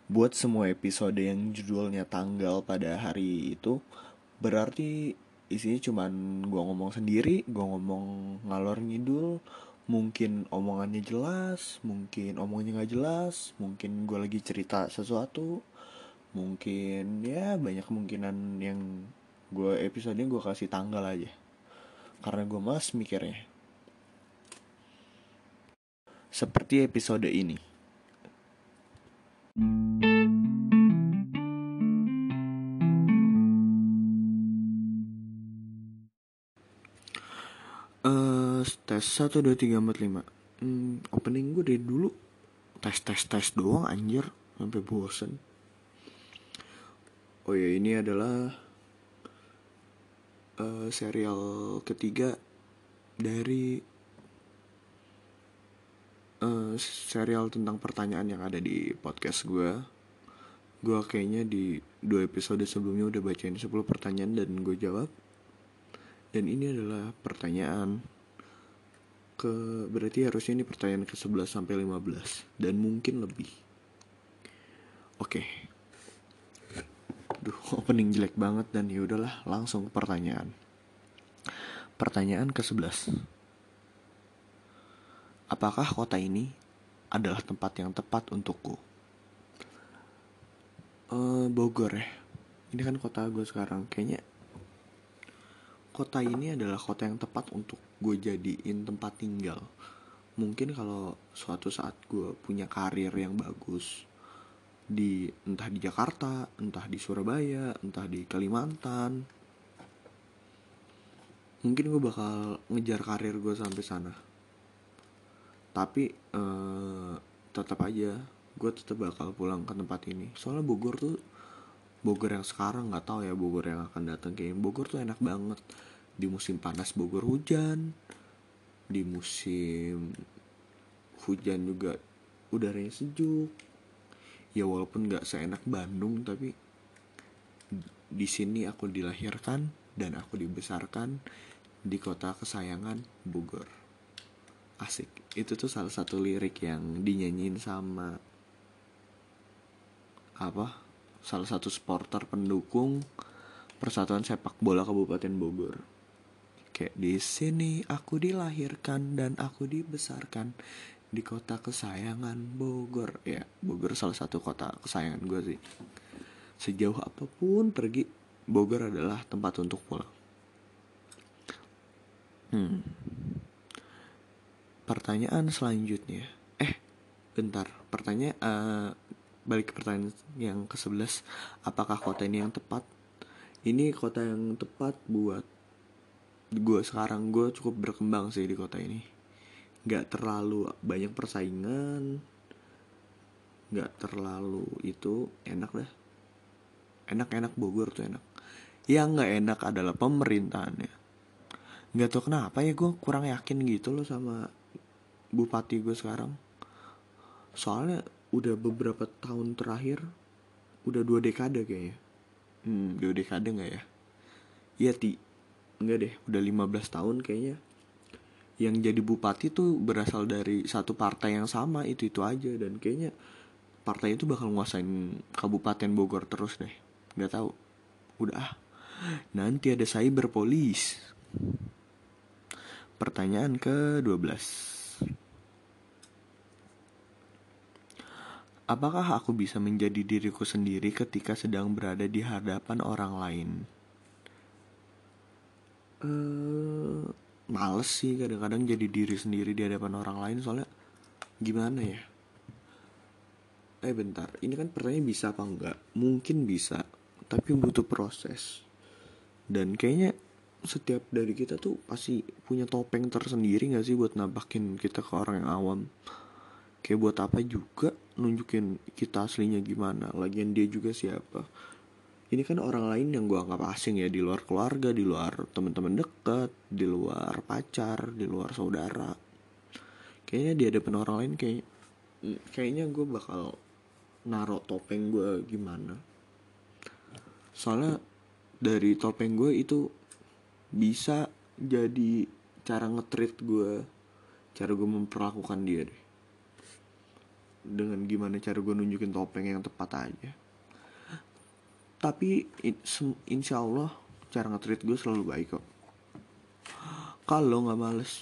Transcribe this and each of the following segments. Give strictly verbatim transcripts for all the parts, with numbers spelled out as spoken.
Buat semua episode yang judulnya tanggal pada hari itu, berarti isinya cuman gue ngomong sendiri, gue ngomong ngalor ngidul. Mungkin omongannya jelas, mungkin omongannya gak jelas, mungkin gue lagi cerita sesuatu. Mungkin ya banyak kemungkinan yang gue episodenya gue kasih tanggal aja, karena gue malas mikirnya. Seperti episode ini. Eh, tes satu dua tiga empat lima. Hmm, opening gue dari dulu tes tes tes doang anjir, sampai bosen. Oh ya, ini adalah uh, serial ketiga dari uh, serial tentang pertanyaan yang ada di podcast gue. Gue kayaknya di dua episode sebelumnya udah bacain sepuluh pertanyaan dan gue jawab. Dan ini adalah pertanyaan ke, berarti harusnya ini pertanyaan ke sebelas sampai lima belas dan mungkin lebih. Oke. Okay. Duh, opening jelek banget dan ya udahlah, langsung ke pertanyaan. Pertanyaan ke sebelas. Apakah kota ini adalah tempat yang tepat untukku? Uh, Bogor ya. Ini kan kota gue sekarang. Kayaknya kota ini adalah kota yang tepat untuk gue jadiin tempat tinggal. Mungkin kalau suatu saat gue punya karir yang bagus di entah di Jakarta, entah di Surabaya, entah di Kalimantan, mungkin gue bakal ngejar karir gue sampai sana. Tapi uh, tetap aja gue tetap bakal pulang ke tempat ini. Soalnya Bogor tuh, Bogor yang sekarang nggak tahu ya Bogor yang akan datang kayak Bogor tuh enak banget. Di musim panas Bogor hujan, di musim hujan juga udaranya sejuk. Ya walaupun nggak seenak Bandung, tapi di sini aku dilahirkan dan aku dibesarkan di kota kesayangan Bogor. Asik. Itu tuh salah satu lirik yang dinyanyiin sama apa? Salah satu supporter pendukung Persatuan Sepak Bola Kabupaten Bogor. Kayak di sini aku dilahirkan dan aku dibesarkan di kota kesayangan Bogor. Ya, Bogor salah satu kota kesayangan gue sih. Sejauh apapun pergi, Bogor adalah tempat untuk pulang. Hmm. Pertanyaan selanjutnya. Eh, bentar. Pertanyaan uh, balik ke pertanyaan yang ke sebelas. Apakah kota ini yang tepat? Ini kota yang tepat buat gue sekarang. Gue cukup berkembang sih di kota ini. Gak terlalu banyak persaingan, gak terlalu itu, enak dah. Enak-enak Bogor tuh enak. Yang gak enak adalah pemerintahannya. Gak tau kenapa ya, gue kurang yakin gitu loh sama bupati gue sekarang. Soalnya udah beberapa tahun terakhir, udah dua dekade kayaknya. Hmm, dua dekade gak ya? Iya ti, enggak deh, udah lima belas tahun kayaknya. Yang jadi bupati tuh berasal dari satu partai yang sama, itu-itu aja. Dan kayaknya partai itu bakal nguasain Kabupaten Bogor terus deh. Gak tahu. Udah ah, nanti ada cyber police. Pertanyaan ke dua belas. Apakah aku bisa menjadi diriku sendiri ketika sedang berada di hadapan orang lain? Uh, males sih kadang-kadang jadi diri sendiri di hadapan orang lain. Soalnya gimana ya? Eh bentar, ini kan pertanyaan bisa apa enggak? Mungkin bisa, tapi butuh proses. Dan kayaknya setiap dari kita tuh pasti punya topeng tersendiri gak sih buat nampakin kita ke orang yang awam. Kayak buat apa juga nunjukin kita aslinya gimana, lagian dia juga siapa. Ini kan orang lain yang gue anggap asing ya, di luar keluarga, di luar teman-teman dekat, di luar pacar, di luar saudara. Kayaknya di hadapan orang lain kayak kayaknya gue bakal naruh topeng gue gimana. Soalnya dari topeng gue itu bisa jadi cara nge-treat gue, cara gue memperlakukan dia deh. dengan gimana cara gue nunjukin topeng yang tepat aja. Tapi insya Allah cara nge-treat gue selalu baik kok. Kalau nggak males,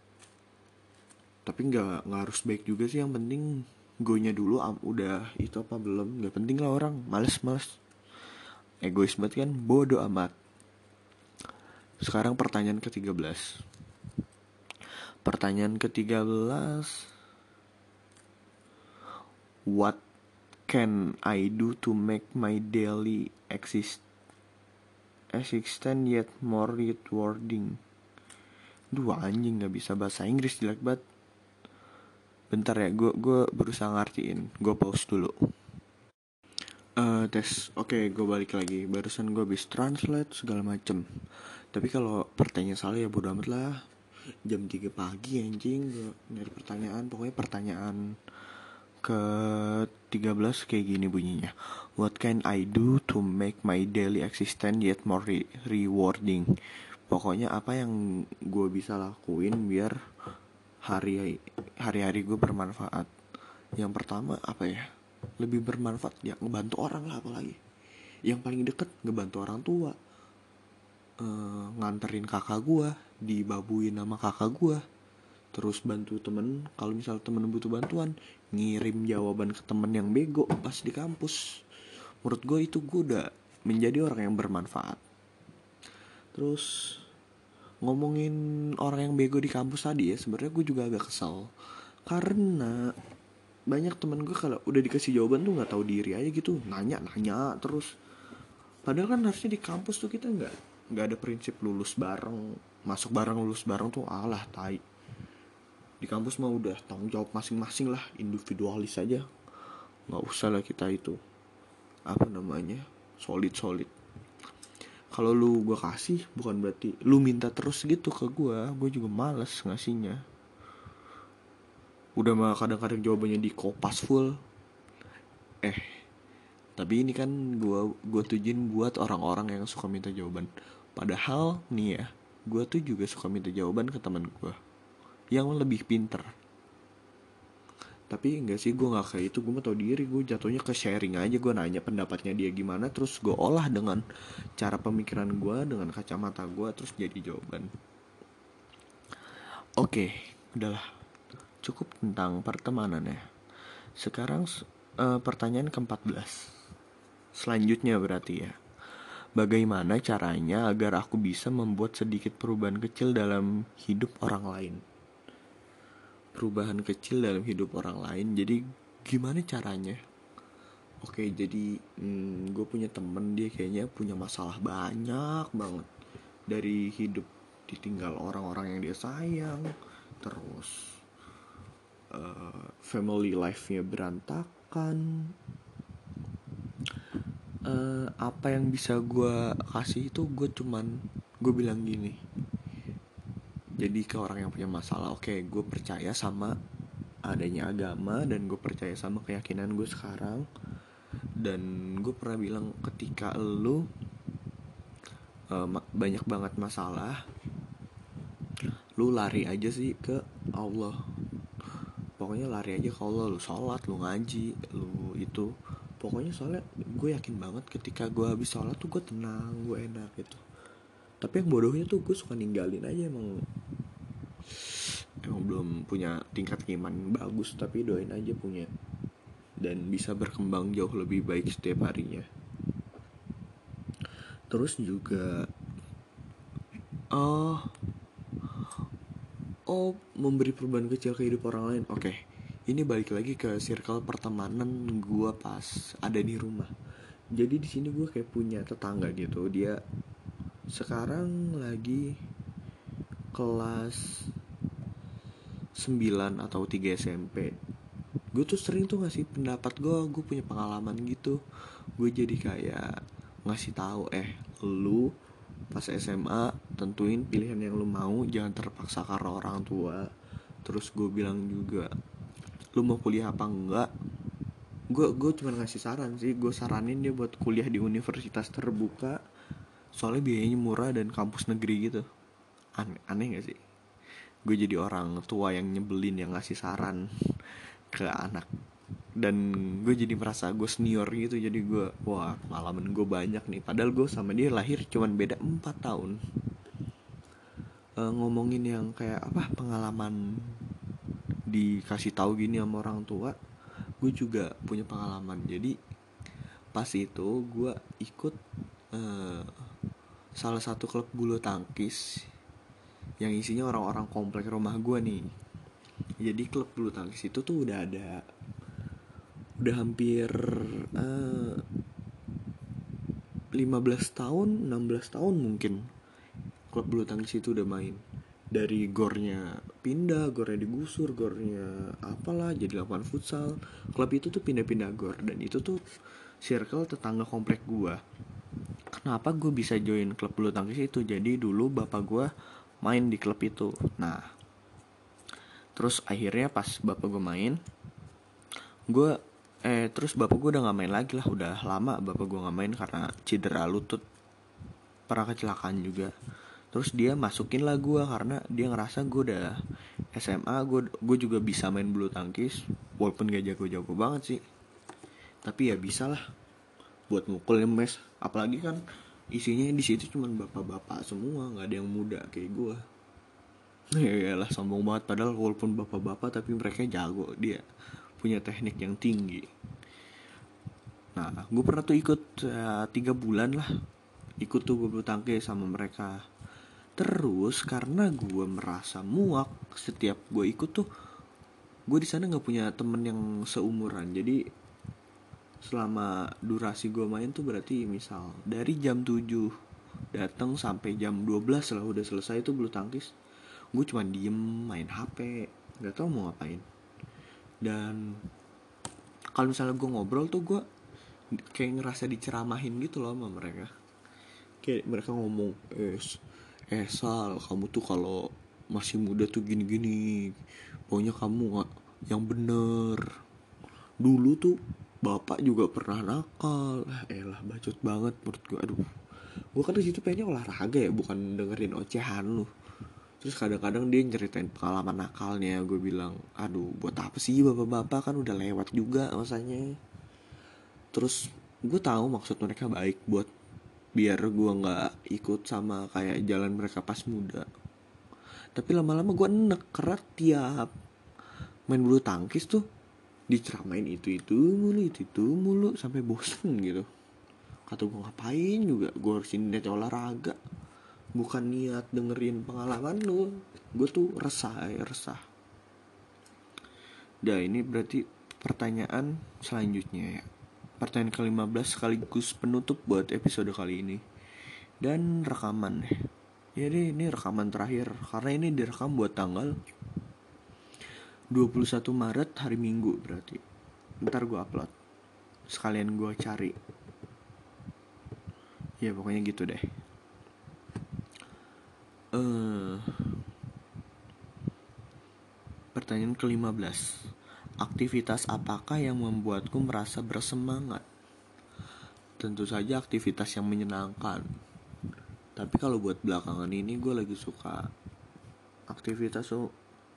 tapi nggak nggak harus baik juga sih. Yang penting gue-nya dulu um, udah itu apa belum. Nggak penting lah orang males males egois banget kan, bodoh amat. Sekarang pertanyaan ketiga belas. Pertanyaan ketiga belas. What can I do to make my daily exist existence yet more rewarding? Duh anjing, gak bisa bahasa Inggris, jelek banget. Bentar ya, gue gue berusaha ngartiin. Gue pause dulu. Uh, tes, oke, okay, gue balik lagi. Barusan gue habis translate segala macem. Tapi kalau pertanyaan salah ya bodo amat lah. Jam tiga pagi anjing gue nyari pertanyaan. Pokoknya pertanyaan ke tiga belas kayak gini bunyinya. What can I do to make my daily existence yet more re- rewarding? Pokoknya apa yang gue bisa lakuin biar hari hari-hari gue bermanfaat. Yang pertama apa ya? Lebih bermanfaat ya ngebantu orang lah, apalagi yang paling deket ngebantu orang tua. E, nganterin kakak gue, dibabuin sama kakak gue. Terus bantu temen, kalau misal temen butuh bantuan, ngirim jawaban ke temen yang bego pas di kampus. Menurut gue itu gue udah menjadi orang yang bermanfaat. Terus ngomongin orang yang bego di kampus tadi ya, sebenarnya gue juga agak kesal karena banyak temen gue kalau udah dikasih jawaban tuh nggak tahu diri aja gitu, nanya nanya terus. Padahal kan harusnya di kampus tuh kita nggak nggak ada prinsip lulus bareng, masuk bareng lulus bareng tuh alah tai. Di kampus mah udah tanggung jawab masing-masing lah, individualis aja. Nggak usah lah kita itu apa namanya solid solid. Kalau lu gue kasih bukan berarti lu minta terus gitu ke gue. Gue juga malas ngasihnya. Udah mah kadang-kadang jawabannya di kopas full. Eh tapi ini kan gue gue tujuin buat orang-orang yang suka minta jawaban. Padahal nih ya, gue tuh juga suka minta jawaban ke teman gue yang lebih pinter. Tapi enggak sih, gue gak kayak itu. Gue mau tau diri, gue jatuhnya ke sharing aja. Gue nanya pendapatnya dia gimana, terus gue olah dengan cara pemikiran gue, dengan kacamata gue, terus jadi jawaban. Oke, udahlah, cukup tentang pertemanan ya. Sekarang uh, pertanyaan keempat belas. Selanjutnya berarti ya, bagaimana caranya agar aku bisa membuat sedikit perubahan kecil dalam hidup orang lain? Perubahan kecil dalam hidup orang lain. Jadi gimana caranya? Oke, jadi hmm, gue punya temen, dia kayaknya punya masalah banyak banget. Dari hidup ditinggal orang-orang yang dia sayang, terus uh, family life-nya berantakan. uh, Apa yang bisa gue kasih itu gue cuman gue bilang gini. Jadi ke orang yang punya masalah, oke, okay, gue percaya sama adanya agama dan gue percaya sama keyakinan gue sekarang. Dan gue pernah bilang, ketika lu uh, banyak banget masalah, lu lari aja sih ke Allah. Pokoknya lari aja ke Allah, lu sholat, lu ngaji, lu itu. Pokoknya soalnya gue yakin banget ketika gue habis sholat tuh gue tenang, gue enak gitu. Tapi yang bodohnya tuh gue suka ninggalin aja. Emang Emang belum punya tingkat keimanan bagus, tapi doain aja punya. Dan bisa berkembang jauh lebih baik setiap harinya. Terus juga Oh Oh memberi perubahan kecil ke hidup orang lain. Oke, okay. Ini balik lagi ke circle pertemanan gue pas ada di rumah. Jadi di sini gue kayak punya tetangga gitu. Dia sekarang lagi kelas sembilan atau tiga S M P. Gue tuh sering tuh ngasih pendapat gue, gue punya pengalaman gitu. Gue jadi kayak ngasih tahu, eh lu pas S M A tentuin pilihan yang lu mau, jangan terpaksa karena orang tua. Terus gue bilang juga, lu mau kuliah apa enggak? Gue gue cuma ngasih saran sih, gue saranin dia buat kuliah di universitas terbuka. Soalnya biayanya murah dan kampus negeri gitu. Aneh, aneh gak sih? Gue jadi orang tua yang nyebelin yang ngasih saran ke anak dan gue jadi merasa gue senior gitu. Jadi gue, wah pengalaman gue banyak nih, padahal gue sama dia lahir cuman beda empat tahun. E, ngomongin yang kayak apa, pengalaman dikasih tahu gini sama orang tua, gue juga punya pengalaman. Jadi pas itu gue ikut uh, salah satu klub bulu tangkis yang isinya orang-orang komplek rumah gue nih. Jadi klub bulu tangkis itu tuh udah ada, udah hampir uh, lima belas tahun, enam belas tahun mungkin klub bulu tangkis itu udah main. Dari gornya pindah, gornya digusur, gornya apalah jadi lapangan futsal. Klub itu tuh pindah-pindah gor, dan itu tuh circle tetangga komplek gua. Kenapa gue bisa join klub bulu tangkis itu? Jadi dulu bapak gua main di klub itu. Nah, terus akhirnya pas bapak gua main, gua eh terus bapak gua udah nggak main lagi lah. Udah lama bapak gua nggak main karena cedera lutut, pernah kecelakaan juga. Terus dia masukin lah gue karena dia ngerasa gue udah S M A, gue gue juga bisa main bulu tangkis, walaupun gak jago-jago banget sih, tapi ya bisa lah buat mukul mes. Apalagi kan isinya di situ cuman bapak-bapak semua, nggak ada yang muda kayak gue. Ya lah, sombong banget, padahal walaupun bapak-bapak tapi mereka jago, dia punya teknik yang tinggi. Nah, gue pernah tuh ikut uh, tiga bulan lah, ikut tuh bulu tangkis sama mereka. Terus karena gue merasa muak setiap gue ikut tuh, gue di sana nggak punya temen yang seumuran. Jadi selama durasi gue main tuh berarti misal dari jam tujuh datang sampai jam dua belas lah udah selesai tuh bulu tangkis, gue cuma diem main H P, nggak tahu mau ngapain. Dan kalau misalnya gue ngobrol tuh gue kayak ngerasa diceramahin gitu loh sama mereka. Kayak mereka ngomong, eh Eh Sal, kamu tuh kalau masih muda tuh gini-gini, pokoknya kamu gak yang bener. Dulu tuh bapak juga pernah nakal. Eh lah, bacot banget menurut gue. Aduh, gue kan disitu pengennya olahraga ya, bukan dengerin ocehan lu. Terus kadang-kadang dia nyeritain pengalaman nakalnya. Gue bilang, aduh buat apa sih bapak-bapak, kan udah lewat juga masanya. Terus gue tahu maksud mereka baik buat biar gue gak ikut sama kayak jalan mereka pas muda. Tapi lama-lama gue enek, karena tiap main bulu tangkis tuh diceramain itu-itu mulu, itu-itu mulu, sampai bosen gitu. Kata gue ngapain juga, gue harus niat olahraga, bukan niat dengerin pengalaman lu. Gue tuh resah ya, resah. Dah, ini berarti pertanyaan selanjutnya ya. Pertanyaan ke lima belas sekaligus penutup buat episode kali ini. Dan rekaman. Jadi ini rekaman terakhir, karena ini direkam buat tanggal dua puluh satu Maret, hari Minggu berarti. Ntar gue upload, sekalian gue cari. Ya pokoknya gitu deh. uh, Pertanyaan ke lima belas. Aktivitas apakah yang membuatku merasa bersemangat? Tentu saja aktivitas yang menyenangkan. Tapi kalau buat belakangan ini gue lagi suka aktivitas so,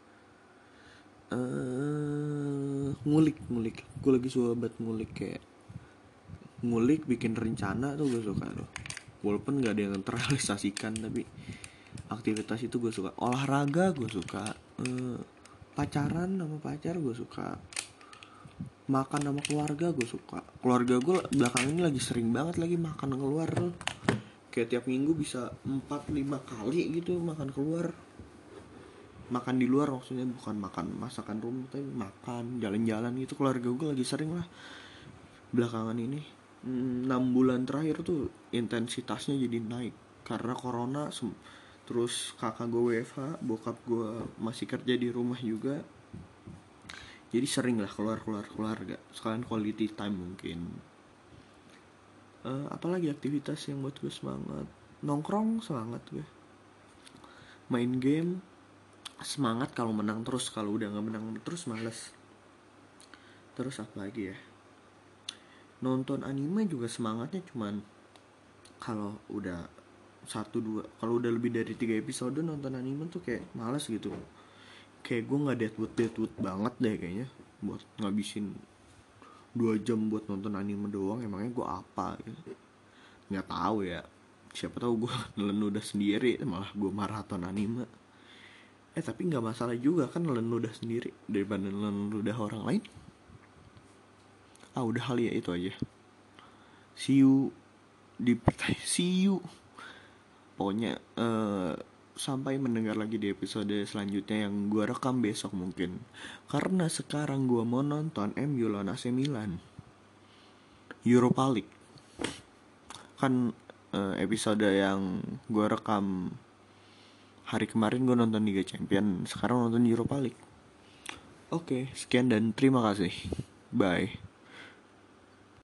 uh, ngulik-ngulik. Gue lagi suka banget ngulik, kayak ngulik, bikin rencana tuh gue suka tuh. Walaupun gak ada yang terrealisasikan, tapi aktivitas itu gue suka. Olahraga gue suka, uh, pacaran sama pacar gue suka, makan sama keluarga gue suka. Keluarga gue belakangan ini lagi sering banget lagi makan keluar. Kayak tiap minggu bisa empat lima kali gitu makan keluar. Makan di luar maksudnya, bukan makan masakan rumah, tapi makan jalan-jalan gitu. Keluarga gue lagi sering lah belakangan ini. enam bulan terakhir tuh intensitasnya jadi naik karena corona. Terus kakak gue W F H, bokap gue masih kerja di rumah juga. Jadi sering lah keluar-keluar keluarga, sekalian quality time mungkin. uh, Apalagi aktivitas yang buat gue semangat? Nongkrong semangat gue. Main game semangat kalau menang terus, kalau udah gak menang terus males. Terus apa lagi ya? Nonton anime juga semangatnya cuman kalau udah satu dua, kalau udah lebih dari tiga episode nonton anime tuh kayak malas gitu. Kayak gue nggak deadwood deadwood banget deh kayaknya buat ngabisin dua jam buat nonton anime doang, emangnya gue apa gitu. Nggak tahu ya, siapa tahu gue nelen ludah sendiri malah gue maraton anime. Eh tapi nggak masalah juga kan nelen ludah sendiri daripada nelen ludah orang lain. Ah udah kali ya, itu aja. See you di see you pokoknya uh, sampai mendengar lagi di episode selanjutnya yang gue rekam besok mungkin, karena sekarang gue mau nonton M U lawan A C Milan Europa League. Kan uh, episode yang gue rekam hari kemarin gue nonton Liga Champion, sekarang nonton Europa League. Oke, sekian dan terima kasih. Bye.